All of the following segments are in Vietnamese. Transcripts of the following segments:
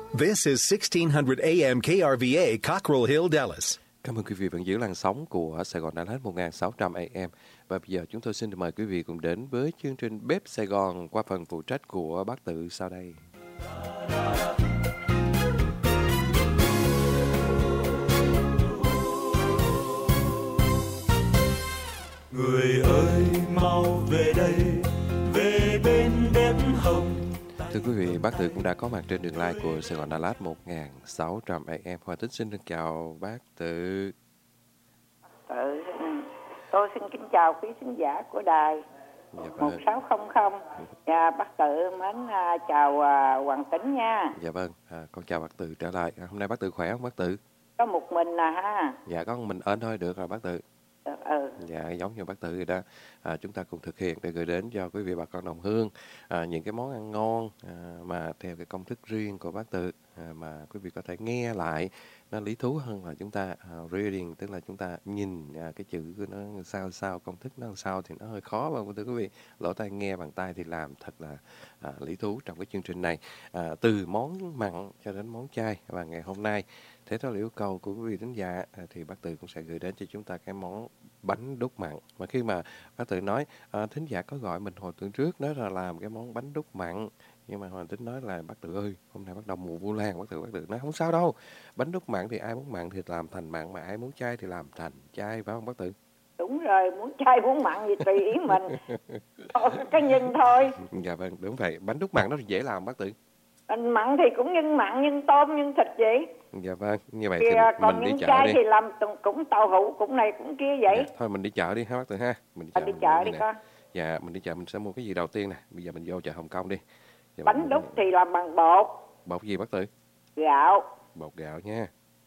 This is 1600 AM KRVA, Cockrell Hill, Dallas. Cảm ơn quý vị vẫn giữ làn sóng của Sài Gòn Đà Lạt 1600 AM. Và bây giờ chúng tôi xin mời quý vị cùng đến với chương trình Bếp Sài Gòn qua phần phụ trách của bác Tự sau đây. Người ơi mau về đây, về bên bếp hồng. Thưa quý vị, bác Tự cũng đã có mặt trên đường live của Sài Gòn Đà Lạt 1600 AM. Hoa Tính xin được chào bác Tự. Tôi xin kính chào quý khán giả của đài 1600. Và bác Tự mến chào Hoàng Tính nha. Dạ vâng, con chào bác Tự trở lại. Hôm nay bác Tự khỏe không bác Tự? Có một mình ha. Dạ có một mình ơn thôi, được rồi bác Tự. Dạ giống như bác Tự rồi đó. Chúng ta cùng thực hiện để gửi đến cho quý vị bà con đồng hương những cái món ăn ngon mà theo cái công thức riêng của bác Tự, mà quý vị có thể nghe lại nó lý thú hơn là chúng ta reading, tức là chúng ta nhìn cái chữ của nó sao công thức nó sao thì nó hơi khó, và thưa quý vị, lỗ tai nghe bằng tai thì làm thật là lý thú trong cái chương trình này, từ món mặn cho đến món chay. Và ngày hôm nay thế đó là yêu cầu của quý vị thính giả, thì bác Tự cũng sẽ gửi đến cho chúng ta cái món bánh đúc mặn. Mà khi mà bác Tự nói thính giả có gọi mình hồi tuần trước đó là làm cái món bánh đúc mặn, nhưng mà Hoàng Tính nói là bác Tự ơi, hôm nay bắt đầu mùa Vu Lan. Bác Tự nói không sao đâu, bánh đúc mặn thì ai muốn mặn thì làm thành mặn, mà ai muốn chay thì làm thành chay, phải không bác Tự? Đúng rồi, muốn chay muốn mặn gì tùy ý mình. Cái nhân thôi. Dạ vâng, đúng vậy. Bánh đúc mặn nó dễ làm bác Tự. Mặn thì cũng nhân mặn, nhân tôm, nhân thịt vậy. Dạ vâng, như vậy thì thì còn mình đi nhân chợ chay đi. Thì làm cũng tàu hũ, cũng này cũng kia vậy. Dạ, thôi mình đi chợ đi ha bác Tự ha. Mình đi chợ đi con. Dạ, mình đi chợ mình sẽ mua cái gì đầu tiên nè. Bây giờ mình vô chợ Hồng Kông đi. Dạ, bánh đúc thì làm bằng bột. Bột gì bác Tự? Gạo. Bột gạo nha.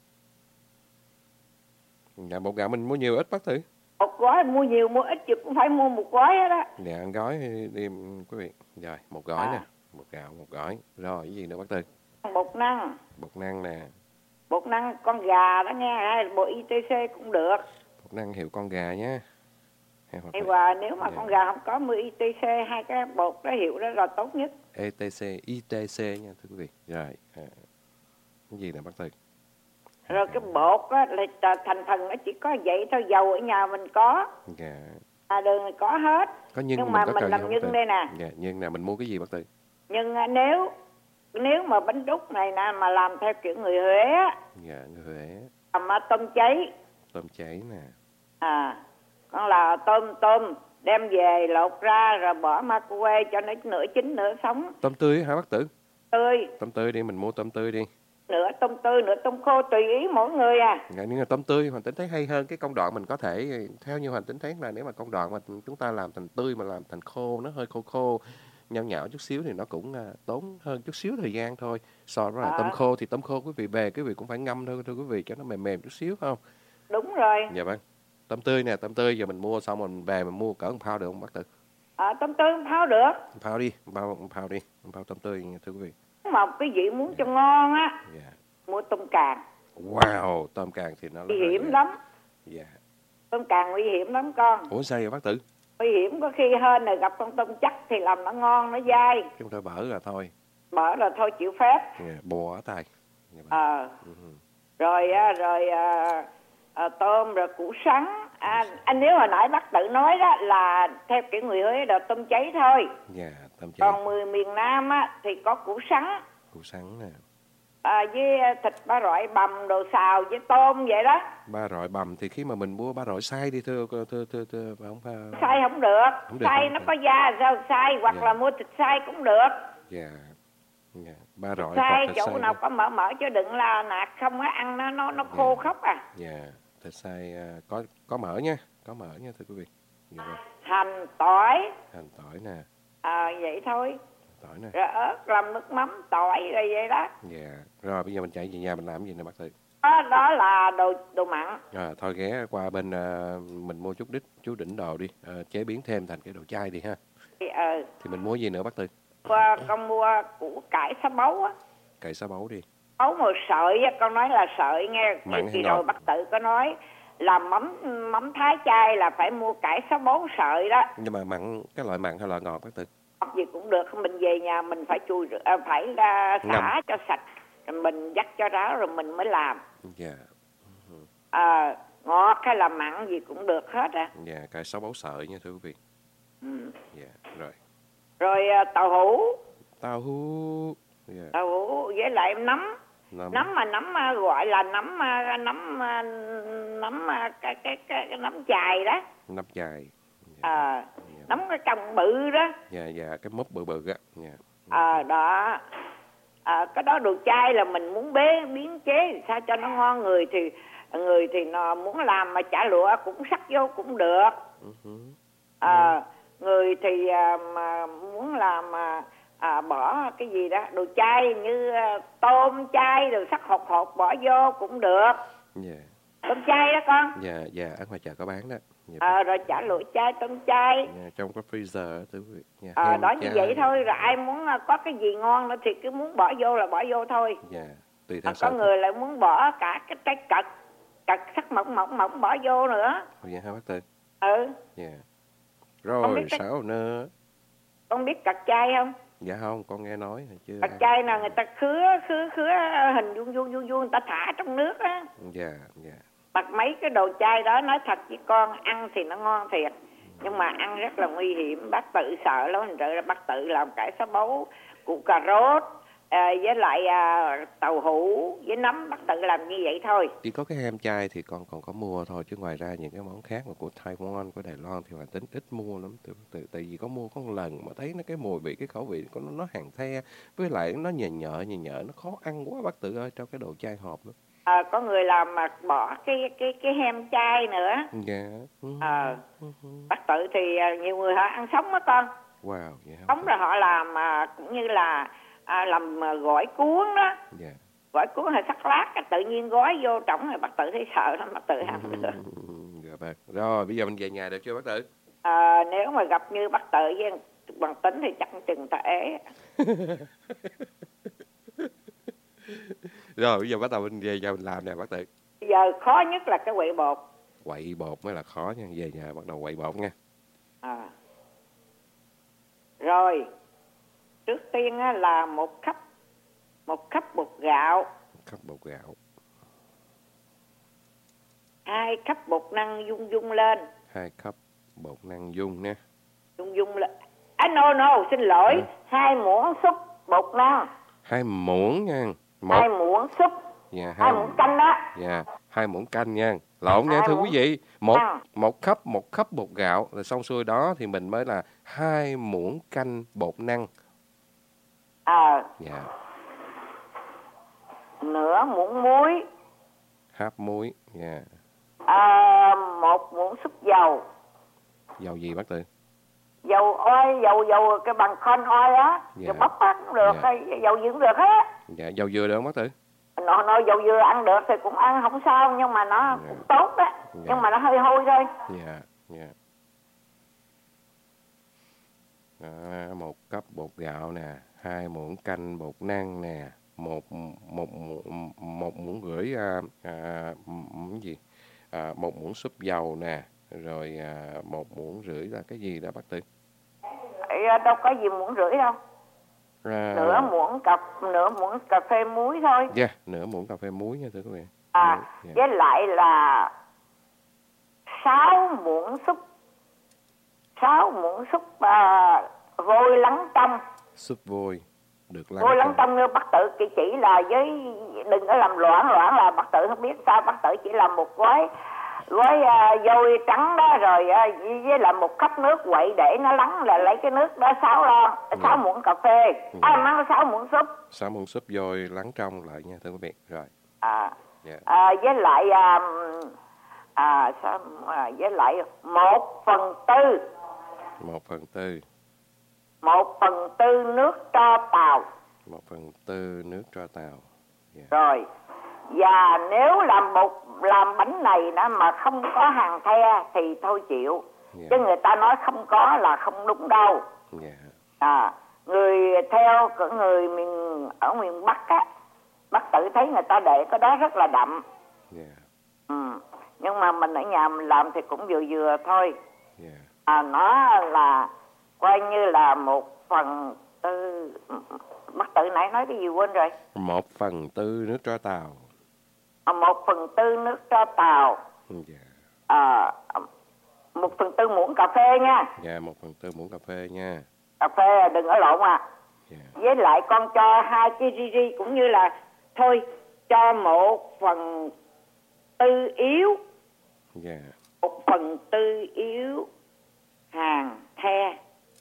Dạ, bột gạo mình mua nhiều ít bác Tự? Một gói mua nhiều mua ít chứ cũng phải mua một gói hết á. Dạ, ăn gói đi quý vị. Rồi, một gói nè. Bột gạo một gói. Rồi, cái gì nữa bác Tự? Bột năng. Bột năng nè. Bột năng con gà đó nghe, bột ITC cũng được. Bột năng hiệu con gà nhé. Và nếu mà con gà không có 10 ITC, hai cái bột đó hiệu đó là tốt nhất. ITC nha thưa quý vị. Rồi, cái gì nè bác Tự? Rồi cái bột á là thành phần nó chỉ có vậy thôi, dầu ở nhà mình có. Dạ. Đường này có hết. Có nhân nhưng mà mình làm nhân đây nè. Dạ, nhân nè, mình mua cái gì bác Tự? Nhưng nếu mà bánh đúc này nè mà làm theo kiểu người Huế á. Dạ, người Huế. Làm tôm cháy. Tôm cháy nè. Con là tôm đem về lột ra rồi bỏ microwave cho nó nửa chín nửa sống. Tôm tươi hả bác Tự? Tươi. Tôm tươi đi, mình mua tôm tươi đi. Nửa tôm tươi, nửa tôm khô, tùy ý mỗi người à. Dạ, nhưng mà tôm tươi Hoàng Tính thấy hay hơn. Cái công đoạn mình có thể, theo như Hoàng Tính thấy là nếu mà công đoạn mà chúng ta làm thành tươi mà làm thành khô, nó hơi khô nhão nhão chút xíu thì nó cũng tốn hơn chút xíu thời gian thôi. So với tôm khô thì tôm khô quý vị về quý vị cũng phải ngâm thôi thưa quý vị, cho nó mềm chút xíu phải không? Đúng rồi. Dạ vâng. Tôm tươi nè, tôm tươi giờ mình mua xong mình về mình mua cỡ 1 pound được không bác Tự? Tôm tươi 1 pound được. 1 pound đi, 1 pound đi, 1 pound tôm tươi thưa quý vị. Mà quý vị muốn cho ngon á, mua tôm càng. Wow, tôm càng thì nó nguy hiểm lắm. Dạ. Tôm càng nguy hiểm lắm con. Ủa sao vậy bác Tự? Nguy hiểm, có khi hên là gặp con tôm chắc thì làm nó ngon, nó dai. Chúng ta bở là thôi. Bở là thôi chịu phép. Bùa ở tay. Rồi tôm rồi củ sắn. Anh nếu hồi nãy bác Tự nói đó là theo kiểu người Huế là tôm cháy thôi. Dạ, tôm cháy. Còn miền Nam á thì có củ sắn. Củ sắn nè. Với thịt ba rọi bằm đồ xào với tôm vậy đó. Ba rọi bằm thì khi mà mình mua ba rọi xay đi thưa không phải. Xay không được. Xay nó có da sao xay, hoặc là mua thịt xay cũng được. Dạ. Ba rọi xay chỗ nào có mỡ chứ đừng là nạt không á, ăn nó khô khóc à. Dạ, thịt xay có mỡ nha, có mỡ nha thưa quý vị. Hành tỏi. Hành tỏi nè. Vậy thôi. Tỏi nè. Rồi ớt, làm nước mắm, tỏi rồi vậy đó. Dạ. Rồi bây giờ mình chạy về nhà mình làm gì nè bác Tự? Đó là đồ mặn. Thôi ghé qua bên mình mua chút đỉnh đồ đi, chế biến thêm thành cái đồ chay đi ha. Thì mình mua gì nữa bác Tự? Con mua củ cải sá bấu á. Cải sá bấu đi. Bấu màu sợi á, con nói là sợi nghe. Mặn hay rồi bác Tự có nói làm mắm thái chay là phải mua cải sá bấu sợi đó. Nhưng mà mặn, cái loại mặn hay loại ngọt bác Tự? Ngọt gì cũng được, mình về nhà mình phải phải xả cho sạch. mình dắt cho ráo rồi mình mới làm. Dạ. Ngọt hay là mặn gì cũng được hết á. Dạ, cải sáu báu sợi nha thưa quý vị. Dạ, rồi. Rồi tàu hũ. Tàu hũ. Dạ. Tàu hũ với lại nấm. Nấm gọi là nấm cái nấm chài đó. Nấm chài. Dạ. Nấm cái cọng bự đó. Dạ, cái mốc bự á. Dạ. Đó. Cái đó đồ chay là mình muốn biến chế sao cho nó ngon. Người thì nó muốn làm mà chả lụa cũng sắc vô cũng được. Người thì mà muốn làm bỏ cái gì đó đồ chay như tôm chay rồi sắc hột bỏ vô cũng được. Dạ. Tôm chay đó con. Dạ, ở ngoài chợ có bán đó. Rồi chả lụa chay, tôm chay. Trong cái freezer thưa quý vị. Đó như vậy thôi. Rồi ai muốn có cái gì ngon nữa thì cứ muốn bỏ vô là bỏ vô thôi. Dạ. Tùy theo có người lại muốn bỏ cả cái trái cật sắc mỏng bỏ vô nữa. Dạ hả bác Tư? Dạ. Rồi sao nữa? Con biết cật chay không? Dạ không, con nghe nói chưa. Cật chay nào người ta khứa hình vuông người ta thả trong nước á. Dạ. Bật mấy cái đồ chay đó nói thật với con, ăn thì nó ngon thiệt nhưng mà ăn rất là nguy hiểm. Bác Tự sợ lắm, thành ra bác Tự làm cải sáu báu, củ cà rốt với lại tàu hũ với nấm, bác Tự làm như vậy thôi. Chỉ có cái ham chay thì con còn có mua thôi, chứ ngoài ra những cái món khác mà của Taiwan, của Đài Loan thì Hoàng Tính ít mua lắm. Tại vì có mua có một lần mà thấy nó cái mùi vị, cái khẩu vị của nó hàng the, với lại nó nhợ nó khó ăn quá bác Tự ơi, trong cái đồ chay hộp đó. Có người làm mà bỏ cái hem chay nữa. Dạ. Bác Tự thì nhiều người họ ăn sống đó con. Wow. Dạ. Sống rồi họ làm cũng như là làm gỏi cuốn đó. Dạ. Gỏi cuốn hay sắc lát tự nhiên gói vô trỏng rồi bác Tự thấy sợ lắm, bác Tự ăn được. Dạ bác. Rồi bây giờ mình về nhà được chưa bác Tự? Nếu mà gặp như bác Tự với bằng Tính thì chắc chừng ta ế. Rồi bây giờ bắt đầu mình về nhà mình làm nè bác Tự. Bây giờ khó nhất là cái quậy bột. Quậy bột mới là khó nha. Về nhà bắt đầu quậy bột nha. Rồi trước tiên là một khắp bột gạo. 2 khắp bột năng dung lên. 2 khắp bột năng dung nè. Dung lên. No, xin lỗi. 2 muỗng súp bột năng. 2 muỗng nha. 2 muỗng súp. Dạ, 2 muỗng canh đó. Dạ, 2 muỗng canh nha. Lộn nha thưa quý vị. Một khắp bột gạo là xong xuôi đó thì mình mới là 2 muỗng canh bột năng. Dạ. Nửa muỗng muối. Háp muối. Dạ. 1 muỗng súp dầu. Dầu gì bác Tự? Dầu oil, dầu cái bằng con oil á. Dạ. Dầu bắp á cũng được, hay dầu gì cũng được hết. Dạ, dầu dừa được không bác Tự? Nó dầu dừa ăn được thì cũng ăn không sao, nhưng mà nó cũng tốt đó. Nhưng mà nó hơi hôi thôi. Dạ. 1 cốc bột gạo nè, 2 muỗng canh bột năng nè, một muỗng rưỡi một muỗng súp dầu nè, rồi 1 muỗng rưỡi là cái gì đó bác Tự? Đâu có gì muỗng rưỡi đâu. Nửa muỗng cà phê muối thôi. Dạ, nửa muỗng cà phê muối nha thưa quý vị. Với lại là 6 muỗng súp vôi lắng trong. Súp vôi được lắng. Vôi lắng trong như bác Tự chỉ là với đừng có làm loãng là bác Tự không biết sao, bác Tự chỉ làm một gói vôi trắng đó, rồi với lại 1 cốc nước quậy để nó lắng, là lấy cái nước đó 6 muỗng cà phê. Mang 6 muỗng súp. 6 muỗng súp vôi lắng trong lại nha thưa quý vị. Rồi. Với lại với lại 1/4. 1/4 nước tro tàu. 1/4 nước tro tàu. Rồi. Và nếu làm bánh này đó mà không có hàng the thì thôi chịu. Chứ người ta nói không có là không đúng đâu. Người theo người ở miền Bắc á, Bác Tự thấy người ta để cái đó rất là đậm. Nhưng mà mình ở nhà mình làm thì cũng vừa thôi. Nó là coi như là 1/4 Bác Tự nãy nói cái gì quên rồi. 1/4 nước tro tàu. 1/4 nước tro tàu. Dạ. 1/4 muỗng cà phê nha. Dạ, 1/4 muỗng cà phê nha. Cà phê đừng có lộn à. Dạ. Với lại con cho 2 kg ri cũng như là thôi cho 1/4 yếu. Dạ. 1/4 yếu hàng the.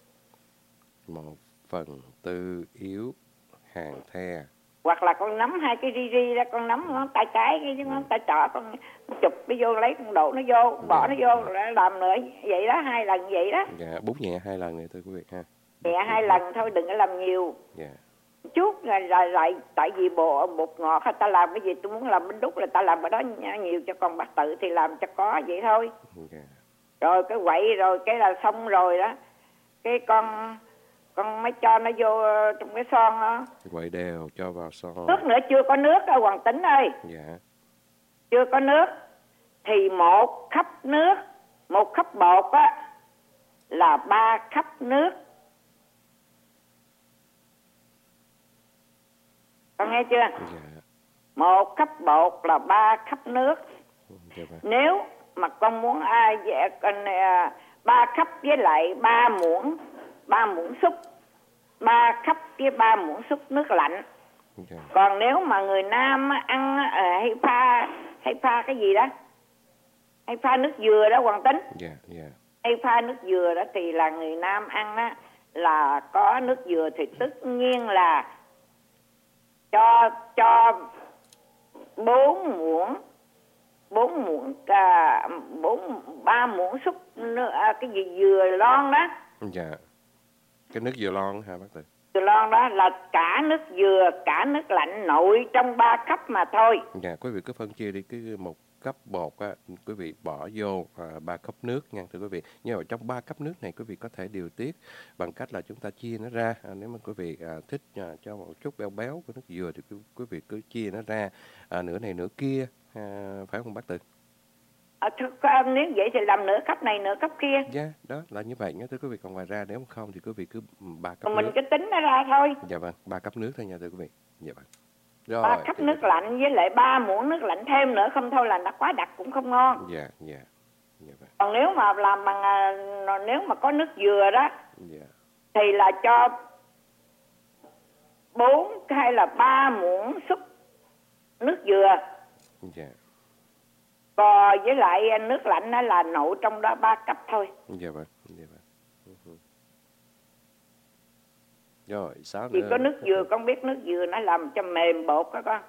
1/4 yếu hàng the. Hoặc là con nắm 2 cái ri đó, con nắm ngón tay cái chứ ngón tay trỏ con chụp nó vô, lấy con đổ nó vô, bỏ nó vô, làm nữa vậy đó, 2 lần vậy đó. Dạ, bút nhẹ 2 lần này thưa quý vị ha. Nhẹ 2 lần thôi, đừng có làm nhiều. Dạ. Chút lại tại vì bột ngọt ta làm cái gì tôi muốn làm bánh đúc là ta làm ở đó nhiều, cho con Bác Tự thì làm cho có vậy thôi. Dạ. Rồi cái quậy rồi cái là xong rồi đó. Cái con mới cho nó vô trong cái son đó. Quậy đều cho vào son. Nước nữa chưa có nước đâu Hoàng Tính ơi. Dạ. Chưa có nước thì 1 khắp nước, 1 khắp bột á là 3 khắp nước. Con nghe chưa? Dạ. 1 khắp bột là 3 khắp nước. Dạ vâng. Nếu mà con muốn 3 khắp với lại 3 muỗng xúc, 3 khắp với 3 muỗng xúc nước lạnh. Dạ. Còn nếu mà người Nam ăn hay pha cái gì đó, hay pha nước dừa đó Hoàng Tính. Dạ. Dạ. Hay pha nước dừa đó thì là người Nam ăn á là có nước dừa thì tất nhiên là cho 3 muỗng xúc cái gì dừa lon đó. Dạ. Cái nước dừa lon hả Bác Tự? Dừa lon đó là cả nước dừa, cả nước lạnh nội trong 3 cấp mà thôi. Dạ, quý vị cứ phân chia đi, cứ 1 cấp bột á, quý vị bỏ vô 3 cốc nước nha thưa quý vị. Nhưng mà trong 3 cấp nước này quý vị có thể điều tiết bằng cách là chúng ta chia nó ra. Nếu mà quý vị thích cho một chút béo béo của nước dừa thì quý vị cứ chia nó ra nửa này nửa kia, phải không Bác Tự? Nếu vậy thì làm nửa cấp này nửa cấp kia. Dạ, đó là như vậy nhé thưa quý vị. Còn ngoài ra nếu không thì quý vị cứ 3 cấp mình nước. cứ tính nó ra thôi. Dạ vâng, 3 cấp nước thôi nha thưa quý vị. Dạ vâng. Rồi, 3 cấp nước lạnh với lại 3 muỗng nước lạnh thêm nữa, không thôi là nó quá đặc cũng không ngon. Dạ, dạ. Dạ vâng. Còn nếu mà làm bằng nếu mà có nước dừa đó, dạ, thì là cho 4 hay là 3 muỗng xúc nước dừa. Dạ. Còn với lại nước lạnh đó là nấu trong đó 3 cấp thôi. Dạ vâng, dạ vâng. Rồi, sao nữa? Vì có nước dừa, con biết nước dừa nó làm cho mềm bột đó con.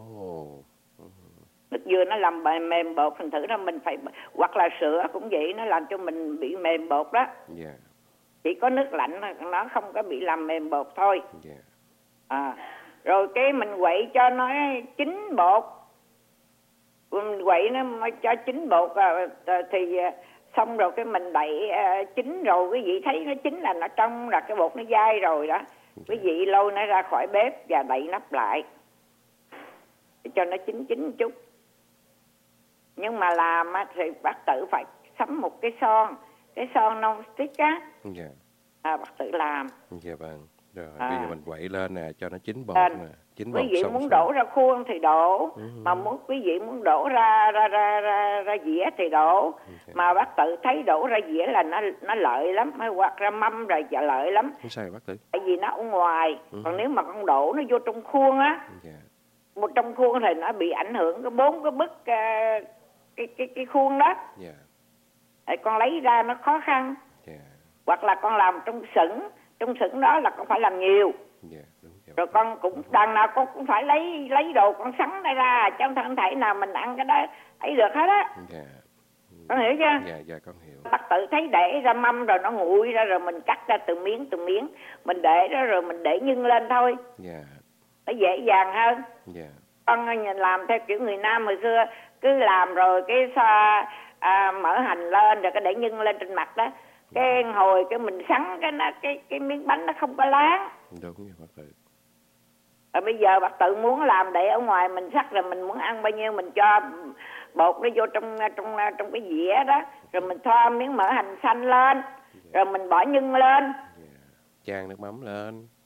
Nước dừa nó làm mềm bột, thành thử ra mình phải, hoặc là sữa cũng vậy, nó làm cho mình bị mềm bột đó. Dạ. Chỉ có nước lạnh nó không có bị làm mềm bột thôi. Dạ. Rồi cái mình quậy cho nó chín bột. Mình quậy nó cho chín bột thì xong rồi cái mình đậy chín rồi, quý vị thấy nó chín là nó trong, là cái bột nó dai rồi đó. Quý vị lôi nó ra khỏi bếp và đậy nắp lại để cho nó chín một chút. Nhưng mà làm thì Bác Tự phải sắm một cái son non stick á. Dạ. Bác Tự làm. Dạ vâng. Rồi bây giờ mình quậy lên nè cho nó chín bột nè, chín bột. Quý vị muốn đổ ra khuôn thì đổ, mà quý vị muốn đổ ra dĩa thì đổ. Mà Bác Tự thấy đổ ra dĩa là nó lợi lắm, hay hoặc ra mâm rồi dạ lợi lắm. Không sao Bác Tự. Tại vì nó ở ngoài, còn nếu mà con đổ nó vô trong khuôn á, một trong khuôn thì nó bị ảnh hưởng cái 4 cái bức cái khuôn đó. Để con lấy ra nó khó khăn. Hoặc là con làm trong sửng đó là con phải làm nhiều. Rồi con cũng đằng nào con cũng phải lấy đồ con sắn ra, trong thân thể nào mình ăn cái đó ấy được hết á. Con hiểu chưa? Dạ con hiểu. Bác Tự thấy để ra mâm rồi nó nguội ra, rồi mình cắt ra từng miếng mình để đó, rồi mình để nhân lên thôi. Nó dễ dàng hơn. Con làm theo kiểu người Nam hồi xưa, cứ làm rồi cái mở hành lên rồi cái để nhân lên trên mặt đó. Cái hồi cái mình sắn cái miếng bánh nó không có láng. Đúng rồi Bác Tự. Rồi bây giờ Bác Tự muốn làm để ở ngoài mình sắc, rồi mình muốn ăn bao nhiêu mình cho bột nó vô trong cái dĩa đó, rồi mình thoa miếng mỡ hành xanh lên, rồi mình bỏ nhân lên, chan nước mắm lên.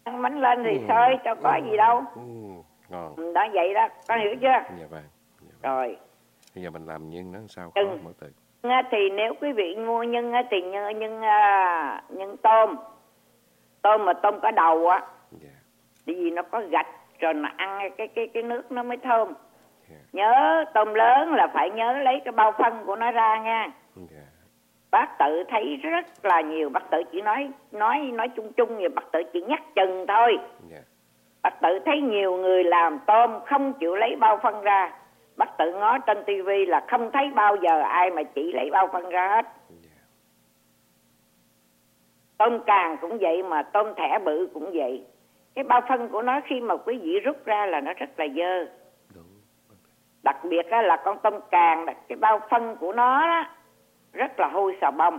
Ăn bánh lên thì xơi cho có gì đâu. Ngon. Đã vậy đó, con hiểu chưa? Dạ vâng. Rồi. Bây giờ mình làm nhân nó sao khó mở từ. Thì nếu quý vị mua nhân thì nhân tôm mà tôm có đầu á. Dạ. Vì nó có gạch rồi nó ăn cái nước nó mới thơm. Nhớ tôm lớn là phải nhớ lấy cái bao phân của nó ra nha. Bác Tự thấy rất là nhiều, bác Tự chỉ nói chung chung, thì bác Tự chỉ nhắc chừng thôi. Bác Tự thấy nhiều người làm tôm không chịu lấy bao phân ra. Bác Tự ngó trên tivi là không thấy bao giờ ai mà chỉ lấy bao phân ra hết. Tôm càng cũng vậy, mà tôm thẻ bự cũng vậy. Cái bao phân của nó khi mà quý vị rút ra là nó rất là dơ. Đặc biệt là con tôm càng, cái bao phân của nó đó, rất là hôi xà bông.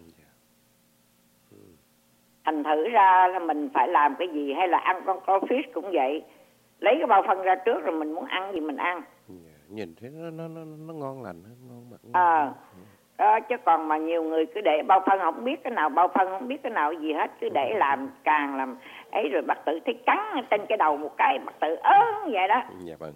Thành thử ra là mình phải làm cái gì, hay là ăn con fish cũng vậy. Lấy cái bao phân ra trước rồi mình muốn ăn gì mình ăn. Nhìn thấy nó ngon lành, ngon bật. Đó, chứ còn mà nhiều người cứ để bao phân, không biết cái nào bao phân, không biết cái nào gì hết, cứ để làm càng làm ấy, rồi bác Tự thấy cắn trên cái đầu một cái, bác Tự vậy đó. Dạ vâng.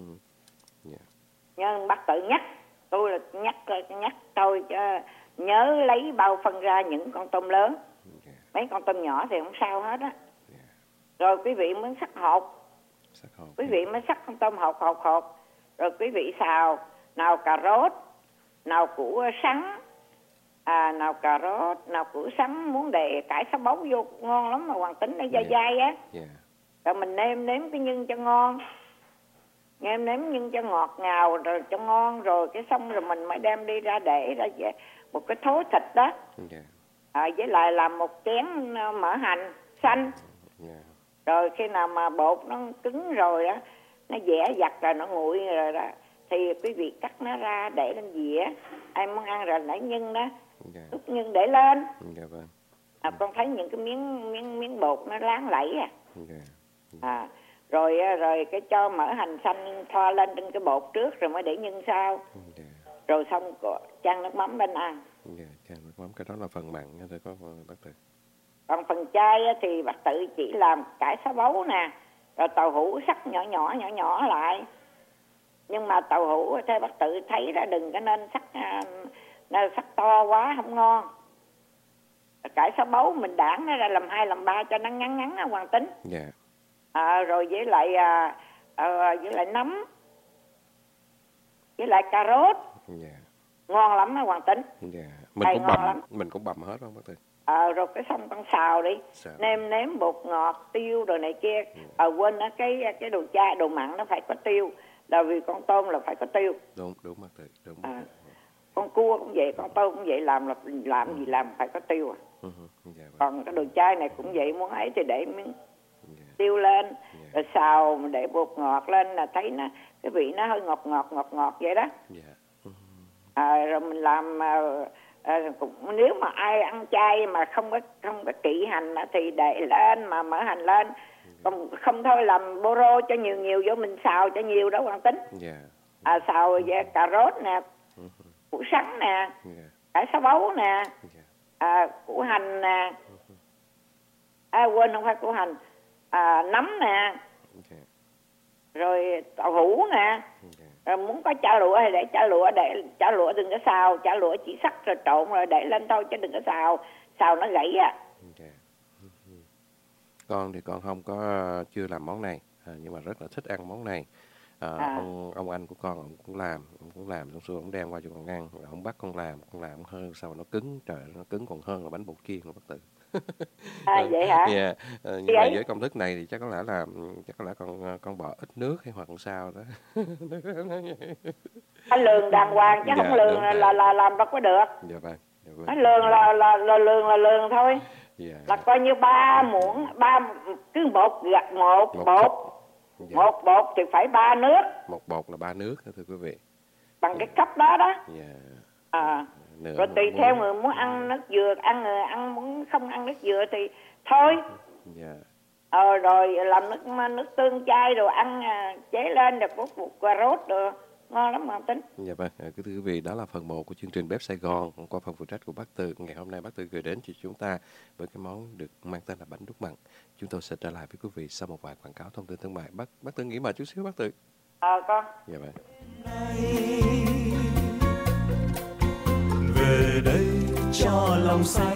Nhưng bác Tự nhắc tôi là nhắc tôi cho nhớ lấy bao phân ra những con tôm lớn. Mấy con tôm nhỏ thì không sao hết á. Rồi quý vị muốn sắc hột, quý vị mới sắc con tôm hột. Rồi quý vị xào nào cà rốt, nào củ sắn, nào cà rốt, nào củ sắn, muốn để cải xá bấu vô ngon lắm mà Hoàng Tính nó dai dai á. Rồi mình nêm cái nhân cho ngon, nêm nhân cho ngọt ngào rồi cho ngon, rồi cái xong rồi mình mới đem đi ra để ra một cái thố thịt đó. Với lại làm một chén mỡ hành xanh. Rồi khi nào mà bột nó cứng rồi á, nó dẻ dặt rồi, nó nguội rồi đó, thì quý vị cắt nó ra để lên dĩa. Ai muốn ăn rồi lấy nhân đó, úp nhân để lên. Con thấy những cái miếng bột nó láng lẫy rồi cái cho mỡ hành xanh thoa lên trên cái bột trước, rồi mới để nhân sau. Rồi xong chan nước mắm lên ăn. Chan nước mắm, cái đó là phần mặn nha, có bác Tự. Còn phần chay thì bác Tự chỉ làm cải xá bấu nè, rồi tàu hũ sắc nhỏ lại. Nhưng mà tàu hũ theo bác Tự thấy ra đừng có nên sắc to quá không ngon. Cải xá bấu mình đãng nó ra làm 2 làm 3 cho nó ngắn á Hoàng Tính. Rồi với lại nấm, với lại cà rốt. Ngon lắm á Hoàng Tính. Mình cũng bằm hết không bác Tự? Rồi cái xong con xào đi, nêm bột ngọt, tiêu rồi này kia. Quên á, cái đồ chay, đồ mặn nó phải có tiêu, là vì con tôm là phải có tiêu. Đúng bác Tự, đúng. Con cua cũng vậy, con tôm cũng vậy, làm gì làm phải có tiêu. Còn cái đồ chay này cũng vậy, muốn ấy thì để miếng tiêu lên, rồi xào để bột ngọt lên là thấy nó cái vị nó hơi ngọt vậy đó. Rồi mình làm nếu mà ai ăn chay mà không có kỵ hành thì để lên mà mỡ hành lên. Còn không thôi làm bô rô cho nhiều vô, mình xào cho nhiều đó Hoàng Tính. Xào với cà rốt nè, củ sắn nè, cải xá bấu nè, củ hành nè, quên không phải củ hành, nấm nè, rồi tàu hũ nè. Rồi muốn có chả lụa thì để chả lụa đừng có xào, chả lụa chỉ sắc rồi trộn rồi để lên thôi, chứ đừng có xào nó gãy á. Con thì con không có chưa làm món này, nhưng mà rất là thích ăn món này. Ông anh của con ông cũng làm xong xưa ông đem qua cho con ăn, rồi ông bắt con làm hơn sao mà nó cứng, trời nó cứng còn hơn là bánh bột chiên của bác Tự. Vậy hả? Nhưng mà với công thức này thì chắc có lẽ con bỏ ít nước hay hoặc sao đó. Anh lường đàng hoàng chứ không lường là làm đâu có được. Dạ vâng. Anh lường là lường thôi. Là coi như 3 muỗng, cứ bột gặt một bột thì phải 3 nước. Một bột là 3 nước thưa quý vị. Bằng cái cấp đó đó. Rồi tùy theo người muốn ăn nước dừa, ăn muốn không ăn nước dừa thì thôi. Rồi làm nước tương chay rồi ăn chế lên rồi có cà rốt rồi Ngon lắm mà tính. Dạ vâng, thưa quý vị, đó là phần 1 của chương trình Bếp Sài Gòn qua phần phụ trách của bác Từ. Ngày hôm nay bác Từ gửi đến cho chúng ta với cái món được mang tên là bánh đúc mặn. Chúng tôi sẽ trở lại với quý vị sau một vài quảng cáo thông tin thương mại. Bác Từ nghỉ mời chút xíu bác Từ. Con. Dạ vâng. Về đây cho lòng say.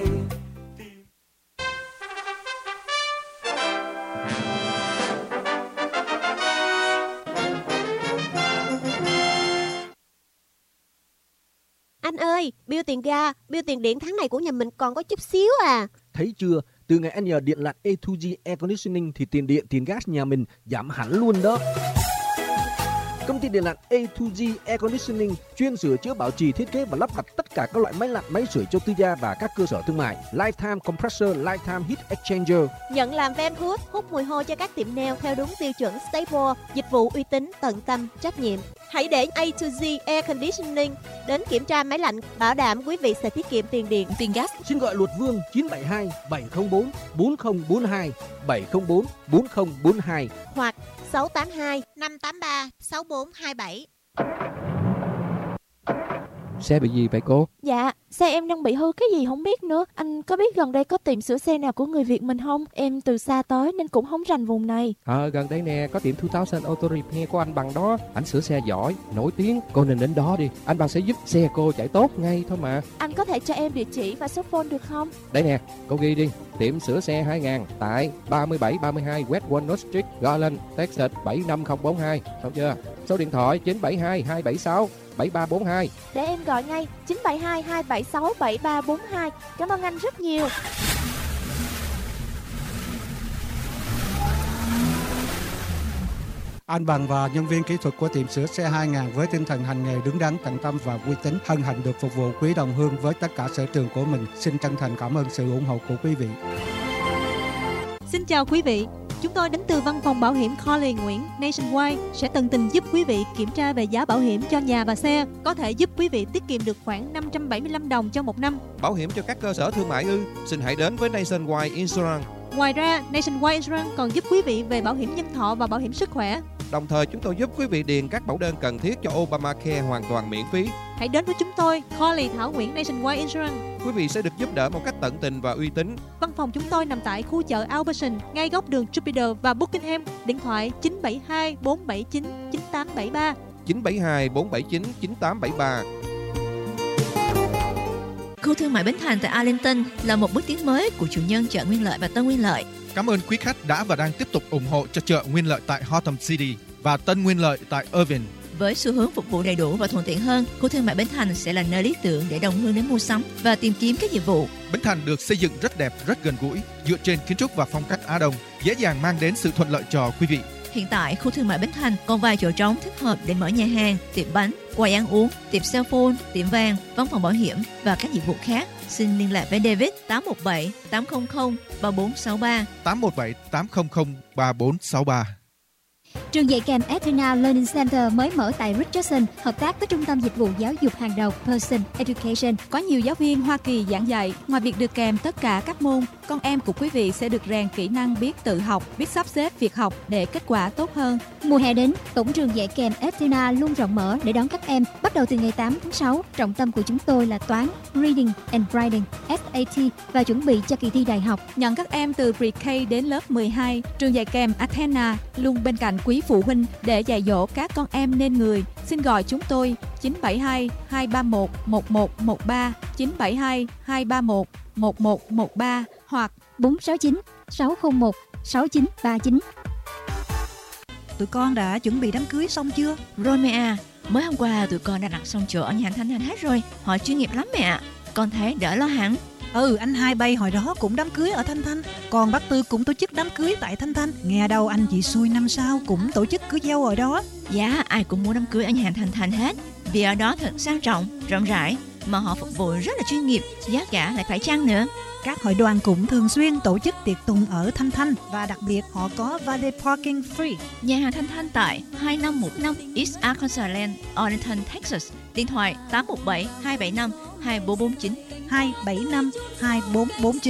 Anh ơi, bill tiền ga, bill tiền điện tháng này của nhà mình còn có chút xíu à. Thấy chưa, từ ngày anh nhờ điện lạnh A2G Air Conditioning thì tiền điện, tiền gas nhà mình giảm hẳn luôn đó. Công ty điện lạnh A2G Air Conditioning chuyên sửa chữa, bảo trì, thiết kế và lắp đặt tất cả các loại máy lạnh, máy sưởi cho tư gia và các cơ sở thương mại. Lifetime Compressor, Lifetime Heat Exchanger. Nhận làm van hút, hút mùi hôi cho các tiệm nail theo đúng tiêu chuẩn Staple. Dịch vụ uy tín, tận tâm, trách nhiệm. Hãy để A2G Air Conditioning đến kiểm tra máy lạnh, bảo đảm quý vị sẽ tiết kiệm tiền điện, tiền gas. Xin gọi Luật Vương 972 704 4042 704 4042 hoặc 682 583 6427. Xe bị gì vậy cô? Dạ, xe em đang bị hư cái gì không biết nữa. Anh có biết gần đây có tiệm sửa xe nào của người Việt mình không? Em từ xa tới nên cũng không rành vùng này. Gần đây nè, có tiệm 2000 Auto Repair của anh Bằng đó. Anh sửa xe giỏi, nổi tiếng. Cô nên đến đó đi. Anh Bằng sẽ giúp xe cô chạy tốt ngay thôi mà. Anh có thể cho em địa chỉ và số phone được không? Đây nè, cô ghi đi. Tiệm sửa xe 2000 tại 3732 West Walnut Street, Garland, Texas 75042. Xong chưa? Số điện thoại 972 276 7342. Để em gọi ngay 972 276 7342. Cảm ơn anh rất nhiều. Anh Bằng và nhân viên kỹ thuật của tiệm sửa xe 2000 với tinh thần hành nghề đứng đắn, tận tâm và uy tín hân hạnh được phục vụ quý đồng hương với tất cả sở trường của mình. Xin chân thành cảm ơn sự ủng hộ của quý vị. Xin chào quý vị. Chúng tôi đến từ văn phòng bảo hiểm Coley Nguyễn Nationwide sẽ tận tình giúp quý vị kiểm tra về giá bảo hiểm cho nhà và xe, có thể giúp quý vị tiết kiệm được khoảng 575 đồng cho một năm. Bảo hiểm cho các cơ sở thương mại ư? Xin hãy đến với Nationwide Insurance. Ngoài ra, Nationwide Insurance còn giúp quý vị về bảo hiểm nhân thọ và bảo hiểm sức khỏe. Đồng thời chúng tôi giúp quý vị điền các mẫu đơn cần thiết cho Obamacare hoàn toàn miễn phí. Hãy đến với chúng tôi, Coley Thảo Nguyễn Nationwide Insurance. Quý vị sẽ được giúp đỡ một cách tận tình và uy tín. Văn phòng chúng tôi nằm tại khu chợ Albertson, ngay góc đường Jupiter và Buckingham. Điện thoại 972 479 9873. 972 479 9873. Khu thương mại Bến Thành tại Arlington là một bước tiến mới của chủ nhân chợ Nguyên Lợi và Tân Nguyên Lợi. Cảm ơn quý khách đã và đang tiếp tục ủng hộ cho chợ Nguyên Lợi tại Hotham City và Tân Nguyên Lợi tại Irvine. Với xu hướng phục vụ đầy đủ và thuận tiện hơn, khu thương mại Bến Thành sẽ là nơi lý tưởng để đồng hương đến mua sắm và tìm kiếm các dịch vụ. Bến Thành được xây dựng rất đẹp, rất gần gũi, dựa trên kiến trúc và phong cách Á Đông, dễ dàng mang đến sự thuận lợi cho quý vị. Hiện tại, khu thương mại Bến Thành còn vài chỗ trống thích hợp để mở nhà hàng, tiệm bánh, quầy ăn uống, tiệm cell phone, tiệm vàng, văn phòng bảo hiểm và các dịch vụ khác. Xin liên lạc với David 817 800 3463 817 800 3463. Trường dạy kèm Athena Learning Center mới mở tại Richardson, hợp tác với Trung tâm Dịch vụ Giáo dục hàng đầu Pearson Education. Có nhiều giáo viên Hoa Kỳ giảng dạy. Ngoài việc được kèm tất cả các môn, con em của quý vị sẽ được rèn kỹ năng biết tự học, biết sắp xếp việc học để kết quả tốt hơn. Mùa hè đến, Tổng trường dạy kèm Athena luôn rộng mở để đón các em. Bắt đầu từ ngày 8 tháng 6, trọng tâm của chúng tôi là toán, reading and writing, SAT và chuẩn bị cho kỳ thi đại học. Nhận các em từ Pre-K đến lớp 12, trường dạy kèm Athena luôn bên cạnh quý phụ huynh để dạy dỗ các con em nên người. Xin gọi chúng tôi 972 231 1113, 972 231 1113 hoặc 469 601 6939. Tụi con đã chuẩn bị đám cưới xong chưa? Rồi mẹ à, mới hôm qua tụi con đã đặt xong chỗ ở nhà Thanh Thanh hết rồi. Họ chuyên nghiệp lắm mẹ ạ. Con thấy đỡ lo hẳn. Anh Hai Bay hồi đó cũng đám cưới ở Thanh Thanh. Còn bác Tư cũng tổ chức đám cưới tại Thanh Thanh. Nghe đâu anh chị Xui năm sau cũng tổ chức cưới dâu ở đó. Dạ, ai cũng muốn đám cưới ở nhà Thanh Thanh hết. Vì ở đó thật sang trọng, rộng rãi, mà họ phục vụ rất là chuyên nghiệp, giá cả lại phải chăng nữa. Các hội đoàn cũng thường xuyên tổ chức tiệc tùng ở Thanh Thanh và đặc biệt họ có valet parking free. Nhà hàng Thanh Thanh tại 2515 East Arkansas Lane, Arlington, Texas. Điện thoại 817 275 2449 275 2449.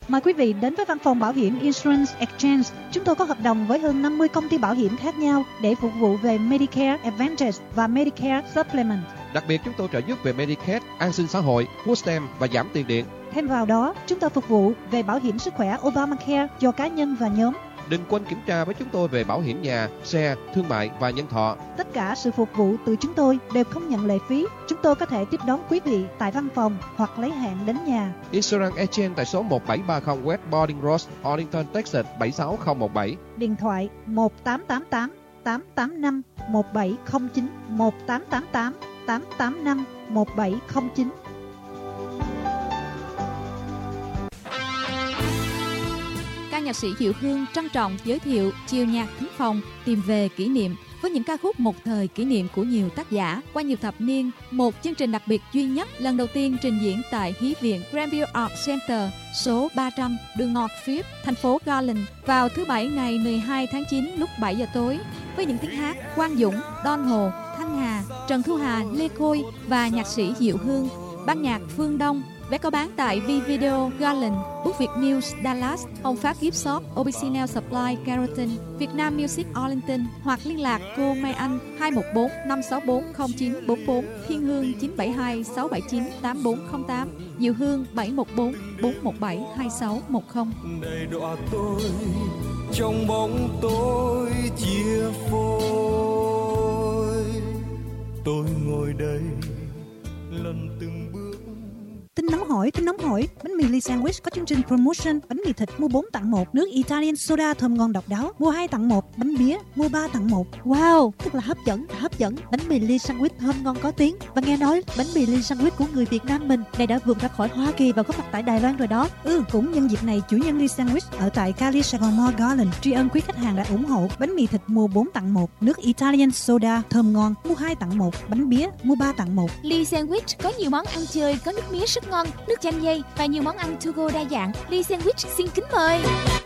Mời quý vị đến với văn phòng bảo hiểm Insurance Exchange. Chúng tôi có hợp đồng với hơn 50 công ty bảo hiểm khác nhau để phục vụ về Medicare Advantage và Medicare Supplement. Đặc biệt chúng tôi trợ giúp về Medicaid, an sinh xã hội, food stamp và giảm tiền điện. Thêm vào đó, chúng tôi phục vụ về bảo hiểm sức khỏe Obamacare cho cá nhân và nhóm. Đừng quên kiểm tra với chúng tôi về bảo hiểm nhà, xe, thương mại và nhân thọ. Tất cả sự phục vụ từ chúng tôi đều không nhận lệ phí. Chúng tôi có thể tiếp đón quý vị tại văn phòng hoặc lấy hẹn đến nhà. Insurance Exchange tại số 1730 West Boarding Road, Arlington, Texas 76017. Điện thoại 1888 885 1709 1888 885 1709. Ca nhạc sĩ Diệu Hương trân trọng giới thiệu Chiều nhạc thính phòng tìm về kỷ niệm với những ca khúc một thời kỷ niệm của nhiều tác giả qua nhiều thập niên. Một chương trình đặc biệt duy nhất lần đầu tiên trình diễn tại Hí viện Grandview Art Center số 300 đường Northfield, thành phố Garland vào thứ Bảy ngày 12 tháng 9 lúc 7 giờ tối với những tiếng hát Quang Dũng, Don Hồ, Thanh Hà, Trần Thu Hà, Lê Khôi và nhạc sĩ Diệu Hương. Ban nhạc Phương Đông. Vé có bán tại V-Video Garland, Book Việt News Dallas, Hồng Phát Gift Shop, OBC Nail Supply Carrollton, Việt Nam Music Arlington hoặc liên lạc cô Mai Anh 214 564 0944, Thiên Hương 972 679 8408, Diệu Hương 714 417 2610. Đầy đọa tôi trong bóng tối chia phôi, tôi ngồi đây lần từng bước. Tin nóng hổi, bánh mì Lee Sandwich có chương trình promotion, bánh mì thịt mua 4 tặng 1, nước Italian soda thơm ngon độc đáo, mua 2 tặng 1, bánh bía mua 3 tặng 1. Wow, thật là hấp dẫn. Bánh mì Lee Sandwich thơm ngon có tiếng. Và nghe nói bánh mì Lee Sandwich của người Việt Nam mình này đã vượt ra khỏi Hoa Kỳ và có mặt tại Đài Loan rồi đó. Cũng nhân dịp này, chủ nhân Lee Sandwich ở tại Cali Saigon Mall Garland tri ân quý khách hàng đã ủng hộ bánh mì thịt mua 4 tặng 1, nước Italian soda thơm ngon mua 2 tặng 1, bánh bía mua 3 tặng 1. Lee Sandwich có nhiều món ăn chơi, có nước mía rất ngon, nước chanh dây và nhiều món ăn to go đa dạng. Lee Sandwich xin kính mời.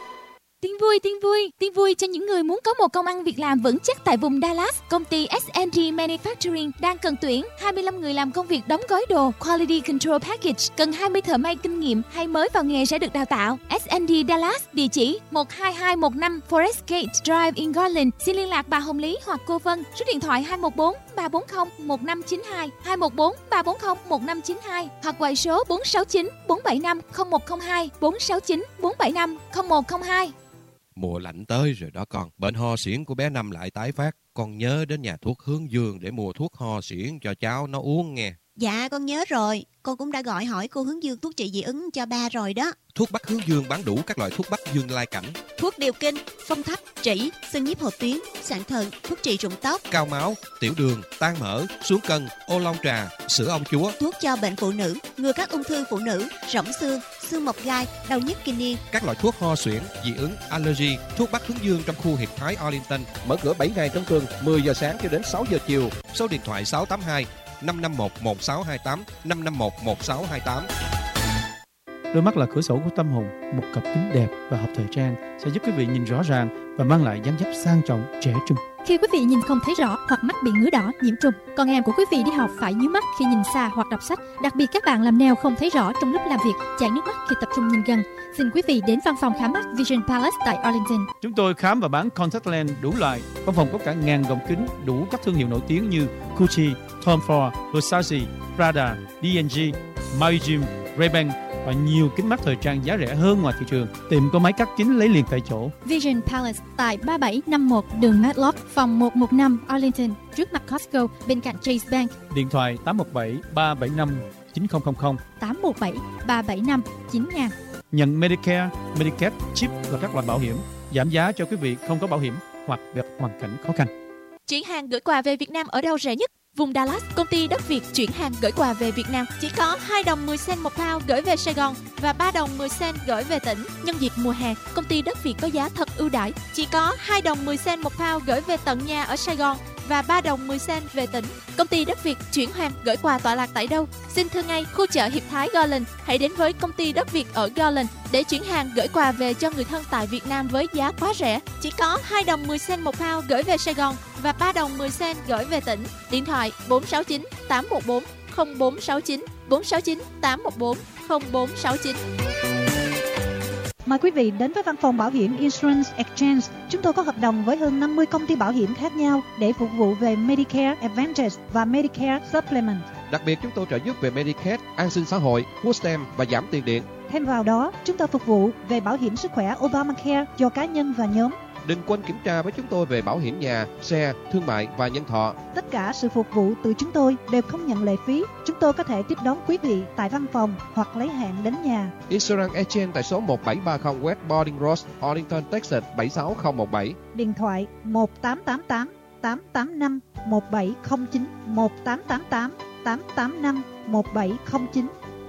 Tin vui cho những người muốn có một công ăn việc làm vững chắc tại vùng Dallas. Công ty S&D Manufacturing đang cần tuyển 25 người làm công việc đóng gói đồ Quality Control Package, cần 20 thợ may kinh nghiệm hay mới vào nghề sẽ được đào tạo. S&D Dallas, địa chỉ 12215 Forest Gate Drive in Garland. Xin liên lạc bà Hồng Lý hoặc cô Vân. Số điện thoại 214 340 1592, 214 340 1592 hoặc gọi số 469 475 0102, 469 475 0102. Mùa lạnh tới rồi đó con. Bệnh ho suyễn của bé Năm lại tái phát. Con nhớ đến nhà thuốc Hướng Dương để mua thuốc ho suyễn cho cháu nó uống nghe. Dạ con nhớ rồi. Con cũng đã gọi hỏi cô Hướng Dương thuốc trị dị ứng cho ba rồi đó. Thuốc Bắc Hướng Dương bán đủ các loại thuốc Bắc Dương Lai Cảnh, thuốc điều kinh, phong thấp, trĩ, xương nhiếp hột tuyến, sạn thận, thuốc trị rụng tóc, cao máu, tiểu đường, tan mỡ, xuống cân, ô long trà, sữa ông chúa, thuốc cho bệnh phụ nữ, ngừa các ung thư phụ nữ, rỗng xương, xương mọc gai, đau nhức kinh niên, các loại thuốc ho suyễn, dị ứng, allergy. Thuốc Bắc Hướng Dương trong khu Hiệp Thái Arlington mở cửa 7 ngày trong tuần, 10 giờ sáng cho đến 6 giờ chiều. Số điện thoại 682 551 1628 551 1628. Đôi mắt là cửa sổ của tâm hồn, một cặp kính đẹp và hợp thời trang sẽ giúp quý vị nhìn rõ ràng và mang lại dáng dấp sang trọng, trẻ trung. Khi quý vị nhìn không thấy rõ hoặc mắt bị ngứa đỏ, nhiễm trùng, con em của quý vị đi học phải nhíu mắt khi nhìn xa hoặc đọc sách. Đặc biệt các bạn làm nail không thấy rõ trong lúc làm việc, chảy nước mắt khi tập trung nhìn gần. Xin quý vị đến văn phòng khám mắt Vision Palace tại Arlington. Chúng tôi khám và bán contact lens đủ loại. Văn phòng có cả ngàn gọng kính đủ các thương hiệu nổi tiếng như Gucci, Tom Ford, Versace, Prada, D&G, Maui-Jim, Ray-Ban và nhiều kính mắt thời trang giá rẻ hơn ngoài thị trường. Tiệm có máy cắt kính lấy liền tại chỗ. Vision Palace tại 3751 đường Matlock, phòng 115 Arlington, trước mặt Costco, bên cạnh Chase Bank. Điện thoại 817-375-9000, 817-375-9000. Nhận Medicare, Medicaid, chip và các loại bảo hiểm. Giảm giá cho quý vị không có bảo hiểm hoặc gặp hoàn cảnh khó khăn. Chuyển hàng gửi quà về Việt Nam ở đâu rẻ nhất? Vùng Dallas, công ty đất Việt chuyển hàng gửi quà về Việt Nam chỉ có 2 đồng 10 cent một pound gửi về Sài Gòn và 3 đồng 10 cent gửi về tỉnh. Nhân dịp mùa hè, công ty đất Việt có giá thật ưu đãi, chỉ có 2 đồng 10 cent một pound gửi về tận nhà ở Sài Gòn và 3 đồng 10 cent về tỉnh. Công ty đất Việt chuyển hàng gửi quà tọa lạc tại đâu? Xin thưa ngay khu chợ Hiệp Thái Garland. Hãy đến với công ty đất Việt ở Garland để chuyển hàng gửi quà về cho người thân tại Việt Nam với giá quá rẻ, chỉ có 2 đồng 10 cent một pound gửi về Sài Gòn và 3 đồng 10 cent gửi về tỉnh. Điện thoại 469 814 0469 469 814 0469. Mời quý vị đến với văn phòng bảo hiểm Insurance Exchange. Chúng tôi có hợp đồng với hơn 50 công ty bảo hiểm khác nhau để phục vụ về Medicare Advantage và Medicare Supplement. Đặc biệt chúng tôi trợ giúp về Medicaid, an sinh xã hội, food stamp và giảm tiền điện. Thêm vào đó, chúng tôi phục vụ về bảo hiểm sức khỏe Obamacare cho cá nhân và nhóm. Đừng quên kiểm tra với chúng tôi về bảo hiểm nhà, xe, thương mại và nhân thọ. Tất cả sự phục vụ từ chúng tôi đều không nhận lệ phí. Chúng tôi có thể tiếp đón quý vị tại văn phòng hoặc lấy hạn đến nhà. Insurance Exchange tại số 1730 West Boarding Road, Arlington, Texas 76017. Điện thoại 1888 885 1709 1888 885 1709.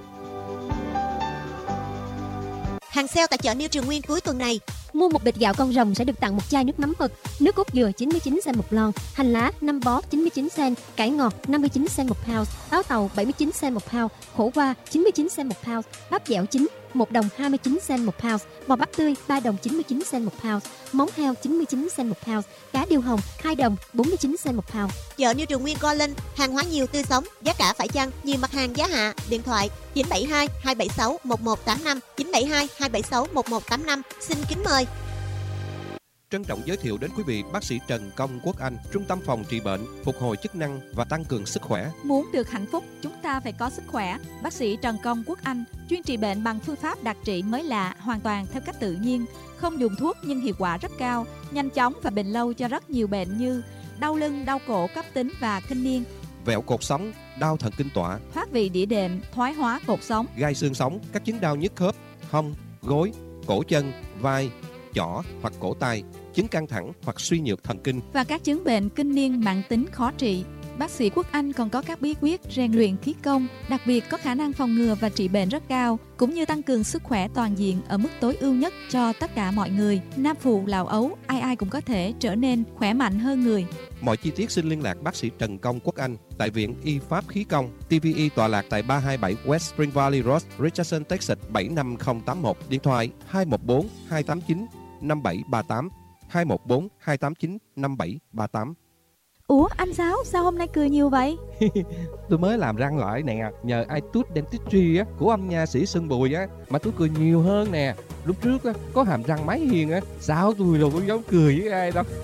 Hàng sale tại chợ New Trường Nguyên cuối tuần này. Mua một bịch gạo con rồng sẽ được tặng một chai nước mắm mực, nước cốt dừa 99 cent một lon, hành lá 5 bó 99 cent, cải ngọt 59 cent một pound, táo tàu 79 cent một pound, khổ qua 99 cent một pound, bắp dẻo chín 1 đồng 29 cent một pound, bò bắp tươi 3 đồng 99 cent một pound, móng heo 99 cent một pound, cá điêu hồng 2 đồng 49 cent một pound. Chợ New Trường Nguyên Garland, hàng hóa nhiều tươi sống, giá cả phải chăng, nhiều mặt hàng giá hạ. Điện thoại 972 276 1185 972 276 1185. Xin kính mời. Trân trọng giới thiệu đến quý vị bác sĩ Trần Công Quốc Anh, Trung tâm phòng trị bệnh, phục hồi chức năng và tăng cường sức khỏe. Muốn được hạnh phúc, chúng ta phải có sức khỏe. Bác sĩ Trần Công Quốc Anh chuyên trị bệnh bằng phương pháp đặc trị mới lạ, hoàn toàn theo cách tự nhiên, không dùng thuốc nhưng hiệu quả rất cao, nhanh chóng và bền lâu cho rất nhiều bệnh như đau lưng, đau cổ cấp tính và kinh niên, vẹo cột sống, đau thần kinh tọa, thoát vị đĩa đệm, thoái hóa cột sống, gai xương sống, các chứng đau nhức khớp, hông, gối, cổ chân, vai, chỏ hoặc cổ tay, chứng căng thẳng hoặc suy nhược thần kinh và các chứng bệnh kinh niên mãn tính khó trị. Bác sĩ Quốc Anh còn có các bí quyết rèn luyện khí công, đặc biệt có khả năng phòng ngừa và trị bệnh rất cao, cũng như tăng cường sức khỏe toàn diện ở mức tối ưu nhất cho tất cả mọi người. Nam phụ, lão ấu, ai ai cũng có thể trở nên khỏe mạnh hơn người. Mọi chi tiết xin liên lạc bác sĩ Trần Công Quốc Anh tại Viện Y Pháp Khí Công, TVE tọa lạc tại 327 West Spring Valley Road, Richardson, Texas 75081. Điện thoại 214 289 5738 214 289 5738. Ủa anh Sáu, sao hôm nay cười nhiều vậy? Tôi mới làm răng lại nè, nhờ iTooth Dentistry á, của ông nha sĩ Sơn Bùi á, mà tôi cười nhiều hơn nè. Lúc trước á, có hàm răng máy hiền á, sao tôi đâu có dám cười với ai đâu.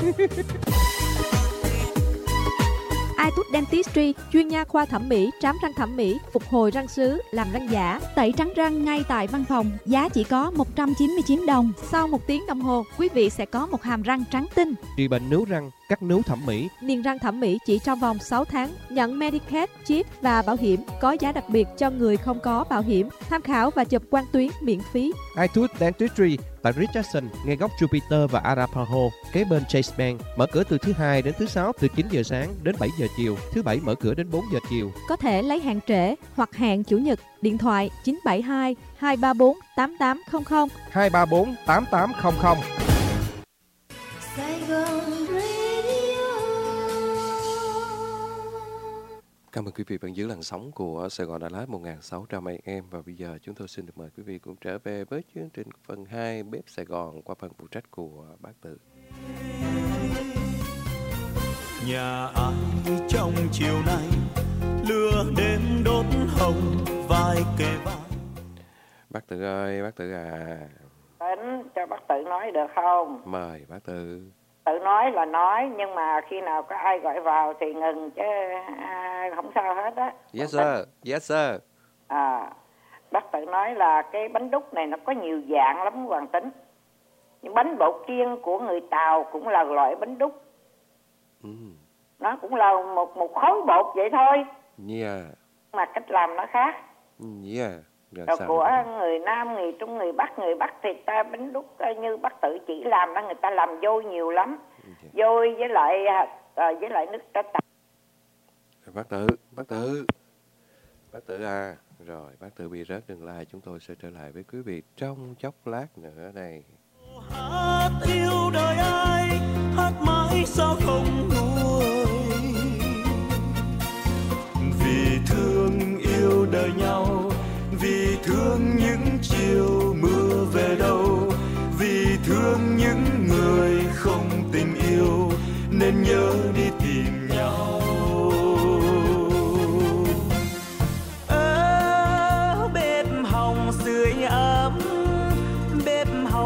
iTooth Dentistry, chuyên nha khoa thẩm mỹ, trám răng thẩm mỹ, phục hồi răng sứ, làm răng giả, tẩy trắng răng ngay tại văn phòng, giá chỉ có 199 đồng. Sau 1 tiếng đồng hồ, quý vị sẽ có một hàm răng trắng tinh. Trị bệnh nướu răng, cắt nướu thẩm mỹ, niềng răng thẩm mỹ chỉ trong vòng 6 tháng, nhận Medicaid, chip và bảo hiểm, có giá đặc biệt cho người không có bảo hiểm. Tham khảo và chụp quang tuyến miễn phí. iTooth Dentistry tại Richardson, ngay góc Jupiter và Arapaho, kế bên Chase Bank. Mở cửa từ thứ Hai đến thứ Sáu từ 9 giờ sáng đến 7 giờ chiều, thứ Bảy mở cửa đến 4 giờ chiều. Có thể lấy hẹn trễ hoặc hẹn Chủ nhật. Điện thoại 972 234 8800 234 8800. Cảm ơn quý vị vẫn giữ làn sóng của Sài Gòn Đà Lạt 1600 AM và bây giờ chúng tôi xin được mời quý vị cùng trở về với chương trình phần 2 Bếp Sài Gòn qua phần phụ trách của bác Tự. Nhà ai trong chiều nay lửa đêm đốt hồng vai kề vai. Bác Tự ơi, bác Tự à. Đến cho bác Tự nói được không? Mời bác Tự. Tự nói là nói nhưng mà khi nào có ai gọi vào thì ngừng chứ không sao hết á. Yes sir, yes sir. Bác Tự nói là cái bánh đúc này nó có nhiều dạng lắm Hoàng Tính. Nhưng bánh bột chiên của người Tàu cũng là loại bánh đúc. Nó cũng là một khối bột vậy thôi. Yeah. Mà cách làm nó khác. Yeah. Rồi của người Nam, người Trung, người Bắc thì ta bánh đúc như bác Tự chỉ làm đó, người ta làm vôi nhiều lắm. Vôi với lại nước trái tàu. Bác Tự à. Rồi bác Tự bị rớt đường like, chúng tôi sẽ trở lại với quý vị trong chốc lát nữa đây. Hát yêu đời ai, hát mãi sao không nguôi. Vì thương yêu đời nhau, vì thương những chiều mưa về đâu, vì thương những người không tình yêu nên nhớ đi tìm nhau. Bếp hồng sưởi ấm, bếp hồng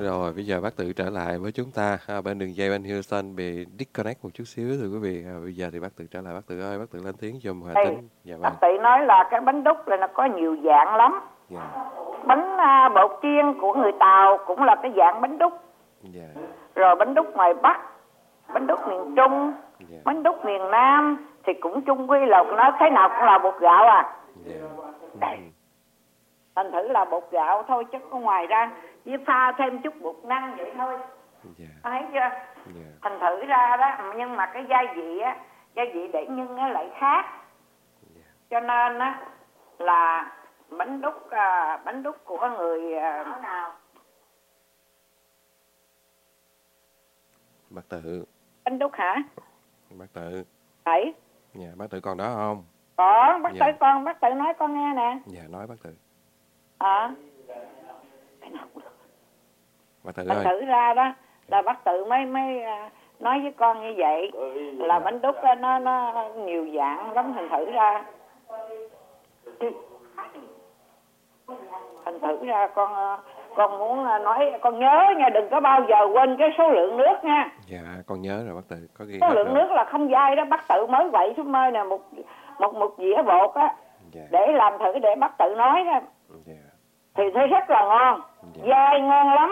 Rồi bây giờ bác Tự trở lại với chúng ta. Bên đường dây bên Houston bị disconnect một chút xíu thưa quý vị. Bây giờ thì bác Tự trở lại. Bác Tự ơi, bác Tự lên tiếng giùm Hà Tính. Dạ vâng. Bác Tự nói là cái bánh đúc là nó có nhiều dạng lắm. Dạ. Bánh bột chiên của người Tàu cũng là cái dạng bánh đúc. Dạ. Rồi bánh đúc ngoài Bắc, bánh đúc miền Trung, dạ. Bánh đúc miền Nam thì cũng chung quy là nó thế nào cũng là bột gạo à. Dạ. Thành thử là bột gạo thôi chứ có ngoài ra chỉ pha thêm chút bột năng vậy thôi. Thấy chưa? Thành thử ra đó, nhưng mà cái gia vị để nhân nó lại khác. Cho nên á là bánh đúc của người nào? Bác Tự. Bánh đúc hả? Bác Tự. Đấy. Dạ, bác Tự còn đó không? Có, bác Tự con, bác Tự nói con nghe nè. Dạ, nói bác Tự. Bác Tự ơi. Bác Tự ra đó là bác Tự mới nói với con như vậy là bánh đúc nó nhiều dạng lắm. Thành thử ra con muốn nói, con nhớ nha, đừng có bao giờ quên cái số lượng nước nha. Dạ, con nhớ rồi bác Tự, có ghi số hết lượng rồi. nước là không dai đó. Bác Tự mới vậy xuống mơi nè, một dĩa bột á, để làm thử để bác Tự nói đó. Thì thấy rất là ngon, dai ngon lắm.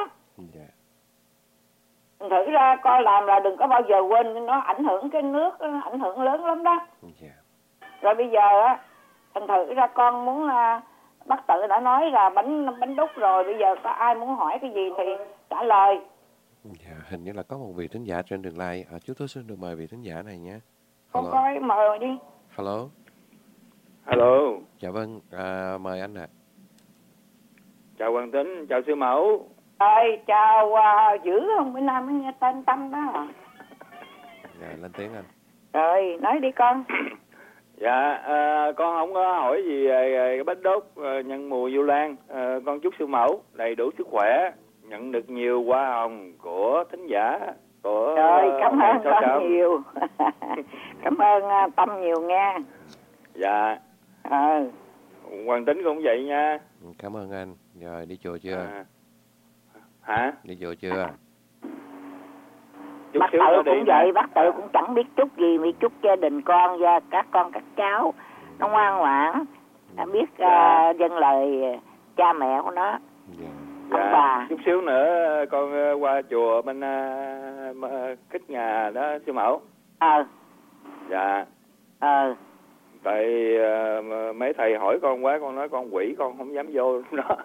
Thử ra coi làm là đừng có bao giờ quên, nó ảnh hưởng cái nước, nó ảnh hưởng lớn lắm đó. Rồi bây giờ á, thành thử ra con muốn, bác Tự đã nói là bánh đúc rồi, bây giờ có ai muốn hỏi cái gì thì trả lời. Dạ, hình như là có một vị thính giả trên đường line. Chú tôi xin được mời vị thính giả này nhé. Con coi mời đi. Hello. Hello. Dạ vâng, mời anh ạ. Chào Hoàng Tính, chào sư mẫu. Chào dữ không, bữa nay mới nghe tên Tâm đó. Dạ, lên tiếng anh. Rồi, nói đi con. Dạ, con không có hỏi gì cái bánh đúc nhân mùa Vu Lan. Con chúc sư mẫu đầy đủ sức khỏe, nhận được nhiều hoa hồng của thính giả. Rồi, cảm ơn con nhiều. Cảm ơn Tâm nhiều nha. Dạ. Hoàng Tính cũng vậy nha. Cảm ơn anh. Rồi, đi chùa chưa? Hả? Đi chùa chưa? Bác Tự cũng vậy, bác Tự cũng chẳng biết chúc gì, mới chúc gia đình con và các con các cháu nó ngoan ngoãn, biết dâng lời cha mẹ của nó. Ông bà. Chút xíu nữa con qua chùa bên Kích Ngà đó sư mẫu. Dạ. Tại mấy thầy hỏi con quá, con nói con quỷ, con không dám vô đó.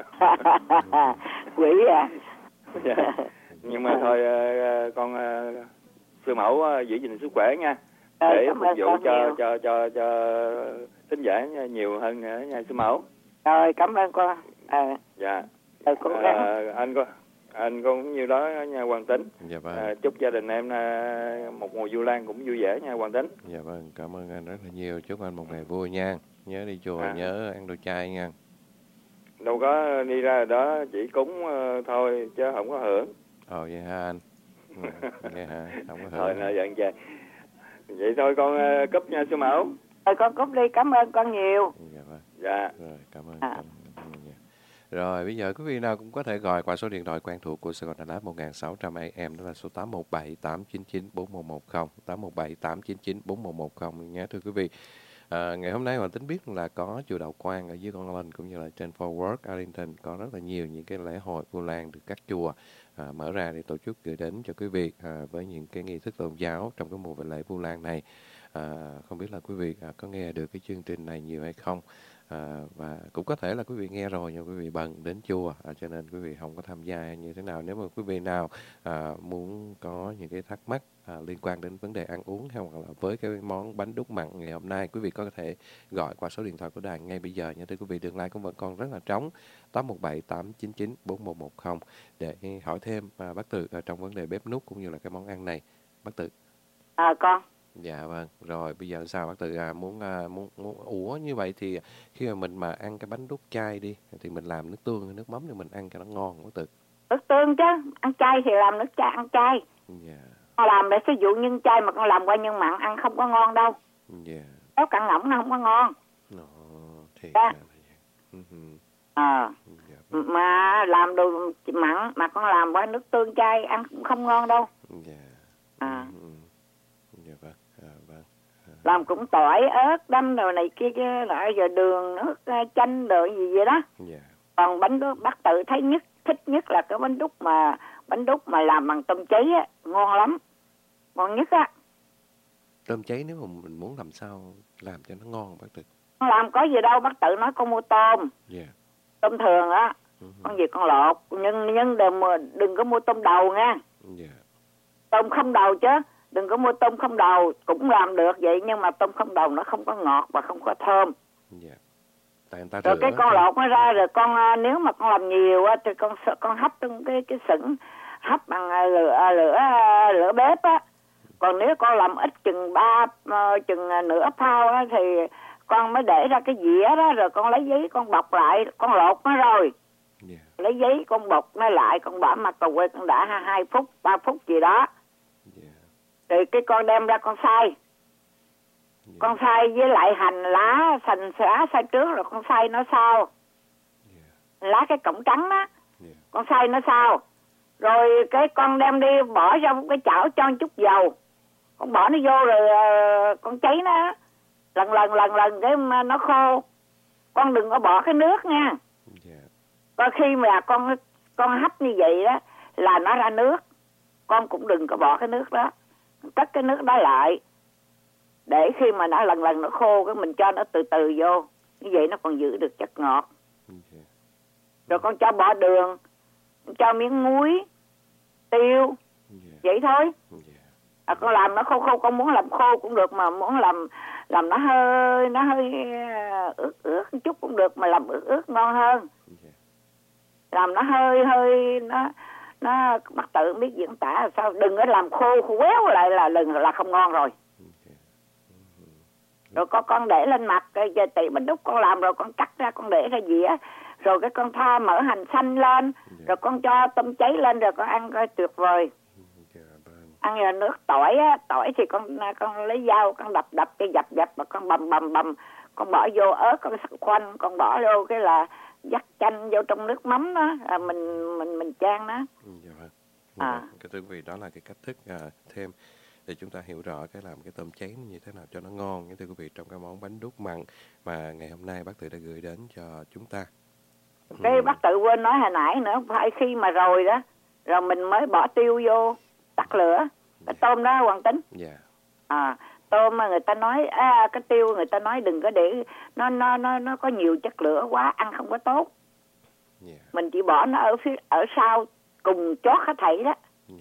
Quỷ à? Dạ. Nhưng mà thôi con sư mẫu giữ gìn sức khỏe nha, để phục vụ cho thính giả nhiều hơn nữa nha sư mẫu. Rồi, cảm ơn con. Dạ. Cố gắng. Anh cũng như đó nha Hoàng Tính. Dạ vâng. Chúc gia đình em một mùa Vu Lan cũng vui vẻ nha Hoàng Tính. Dạ vâng, cảm ơn anh rất là nhiều. Chúc anh một ngày vui nha. Nhớ đi chùa, nhớ ăn đồ chay nha. Đâu có đi ra đó chỉ cúng thôi chứ không có hưởng. Vậy hả anh? Vậy hả? Không có hưởng. Thôi nói vậy chơi. Vậy thôi con cúp nha sư mẫu. Con cúp đi, cảm ơn con nhiều. Dạ vâng. Dạ. Rồi, cảm ơn. Rồi, bây giờ quý vị nào cũng có thể gọi qua số điện thoại quen thuộc của Sài Gòn Đà Lạt 1600 AM, đó là số 817 899 4110, 817 899 4110 nhé thưa quý vị. Ngày hôm nay Hoàng Tính biết là có chùa Đạo Quang ở dưới Con Linh cũng như là trên Fort Worth, Arlington có rất là nhiều những cái lễ hội Vu Lan được các chùa mở ra để tổ chức gửi đến cho quý vị với những cái nghi thức tôn giáo trong cái mùa lễ Vu Lan này. Không biết là quý vị có nghe được cái chương trình này nhiều hay không? Và cũng có thể là quý vị nghe rồi nhưng quý vị bận đến chùa cho nên quý vị không có tham gia như thế nào. Nếu mà quý vị nào muốn có những cái thắc mắc liên quan đến vấn đề ăn uống hay hoặc là với cái món bánh đúc mặn ngày hôm nay, quý vị có thể gọi qua số điện thoại của đài ngay bây giờ nha thưa quý vị. Đường line cũng vẫn còn rất là trống, 817 899 4110 để hỏi thêm bác Tự trong vấn đề bếp núc cũng như là cái món ăn này. Bác Tự. Con. Dạ vâng. Rồi bây giờ sao bác Tự muốn ủa như vậy thì khi mà mình mà ăn cái bánh đúc chay đi thì mình làm nước tương hay nước mắm để mình ăn cho nó ngon bác Tự? Nước tương chứ, ăn chay thì làm nước chay, ăn chay. Con làm để sử dụng nhân chay mà con làm qua nhân mặn ăn không có ngon đâu. Nếu cặn ngỗng nó không có ngon. Thiệt. Dạ Mà làm đồ mặn mà con làm qua nước tương chay ăn cũng không ngon đâu. Làm cũng tỏi ớt đâm rồi này kia lại giờ đường nước chanh rồi gì vậy đó. Còn bánh đúc bác Tự thấy thích nhất là cái bánh đúc mà làm bằng tôm cháy á, ngon lắm, ngon nhất á. Tôm cháy nếu mà mình muốn làm sao làm cho nó ngon bác Tự? Làm có gì đâu, bác Tự nói con mua tôm, tôm thường á, con gì con lột, nhưng đừng có mua tôm đầu nha, tôm không đầu chứ. Đừng có mua tôm không đầu, cũng làm được vậy nhưng mà tôm không đầu nó không có ngọt và không có thơm. Rồi cái con lột nó ra rồi con nếu mà con làm nhiều á thì con hấp trong cái sửng, hấp bằng lửa bếp á. Còn nếu con làm ít chừng nửa phao á thì con mới để ra cái dĩa đó rồi con lấy giấy con bọc lại, con lột nó rồi. Lấy giấy con bọc nó lại, con bỏ mặt cầu quay con đã 2 phút, 3 phút gì đó. Rồi cái con đem ra con xay. Con xay với lại hành lá, xay trước rồi con xay nó sau. Lá cái cọng trắng đó. Con xay nó sau. Rồi cái con đem đi bỏ trong cái chảo cho một chút dầu. Con bỏ nó vô rồi con cháy nó. Lần cái nó khô. Con đừng có bỏ cái nước nha. Và khi mà con hấp như vậy đó là nó ra nước. Con cũng đừng có bỏ cái nước đó. Cất cái nước đó lại để khi mà nó lần nó khô cái mình cho nó từ từ vô, như vậy nó còn giữ được chất ngọt. Rồi con cho bỏ đường, cho miếng muối, tiêu, vậy thôi. Con làm nó khô, con muốn làm khô cũng được, mà muốn làm nó hơi ướt một chút cũng được, mà làm ướt ngon hơn. Làm nó hơi nó bác Tự biết diễn tả sao, đừng có làm khô quéo lại là không ngon rồi. Rồi con để lên mặt cái tỉ bánh đúc con làm rồi con cắt ra con để ra dĩa, rồi cái con thoa mỡ hành xanh lên, rồi con cho tôm cháy lên rồi con ăn coi tuyệt vời. Ăn rồi nước tỏi á, tỏi thì con lấy dao con đập cái dập và con bầm, con bỏ vô ớt, con sắc khoanh, con bỏ vô cái là dắt chanh vô trong nước mắm đó, mình chan đó. Cái thưa quý vị, đó là cái cách thức thêm để chúng ta hiểu rõ cái làm cái tôm cháy như thế nào cho nó ngon. Thưa quý vị, trong cái món bánh đúc mặn mà ngày hôm nay bác Tự đã gửi đến cho chúng ta. Cái bác Tự quên nói hồi nãy nữa, phải khi mà rồi đó, rồi mình mới bỏ tiêu vô, tắt lửa. Cái tôm đó Hoàng Tính. Tôm mà người ta nói cái tiêu người ta nói đừng có để nó có nhiều chất lửa quá, ăn không có tốt. Mình chỉ bỏ nó ở sau cùng chót hết thảy đó.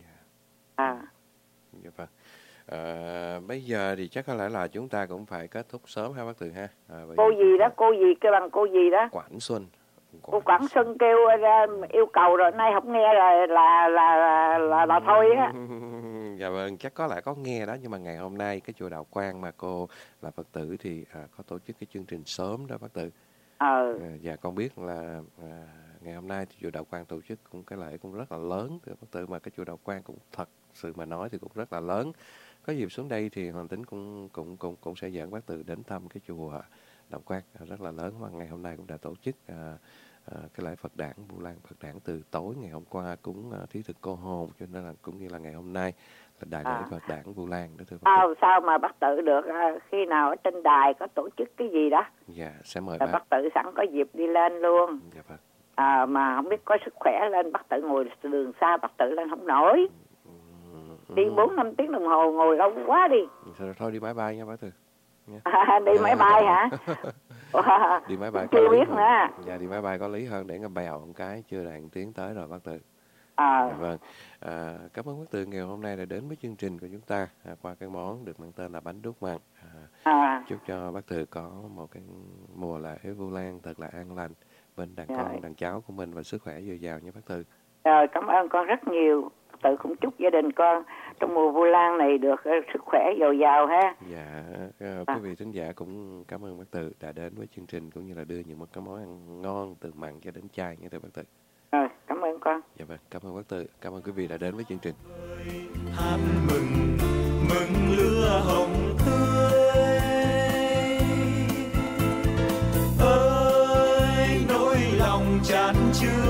Bây giờ thì chắc có lẽ là chúng ta cũng phải kết thúc sớm ha bác Tự ha. Cô gì đó, cô gì kêu bằng cô gì đó. Quảng Xuân. Cô Quảng Xuân kêu yêu cầu rồi nay không nghe là thôi á. Dạ vâng, chắc có lẽ có nghe đó, nhưng mà ngày hôm nay cái chùa Đạo Quang mà cô là Phật tử thì có tổ chức cái chương trình sớm đó bác Tự. Dạ con biết là ngày hôm nay thì chùa Đạo Quang tổ chức cũng cái lễ cũng rất là lớn thưa bác Tự, mà cái chùa Đạo Quang cũng thật sự mà nói thì cũng rất là lớn. Có dịp xuống đây thì Hoàng Tính cũng sẽ dẫn bác Tự đến thăm cái chùa Đạo Quang rất là lớn, mà ngày hôm nay cũng đã tổ chức cái lễ Phật đản Vu Lan Phật đản từ tối ngày hôm qua cũng thí thực cô hồn, cho nên là cũng như là ngày hôm nay là đại lễ Phật đản Vu Lan đó thưa bác Tự. Sao mà bác Tự được khi nào ở trên đài có tổ chức cái gì đó? Dạ sẽ mời bác Tự sẵn có dịp đi lên luôn. Dạ vâng. Mà không biết có sức khỏe lên bác Tự ngồi đường xa bác Tự lên không nổi. Đi 4-5 tiếng đồng hồ ngồi lâu quá đi. Thôi đi máy bay nha bác Tự. Đi máy bay hả? Đi máy bay chưa biết nữa. Dạ đi máy bay có lý hơn, để nó bèo một cái chưa đàn tiến tới rồi bác Tự. Vâng. Cảm ơn bác Tự ngày hôm nay đã đến với chương trình của chúng ta qua cái món được mang tên là bánh đúc mặn. Chúc cho bác Tự có một cái mùa lễ Vu Lan thật là an lành bên đàn con đàn cháu của mình và sức khỏe dồi dào nha bác Tự. Cảm ơn con rất nhiều. Tự cũng chúc gia đình con trong mùa Vu Lan này được sức khỏe dồi dào ha. Dạ, quý vị thính giả cũng cảm ơn bác Tự đã đến với chương trình cũng như là đưa những một cái món ăn ngon từ mặn cho đến chay nha thưa bác Tự. Cảm ơn con. Dạ vâng, cảm ơn bác Tự, cảm ơn quý vị đã đến với chương trình. Hát mừng lửa hồng tươi ơi, nỗi lòng chán chưa.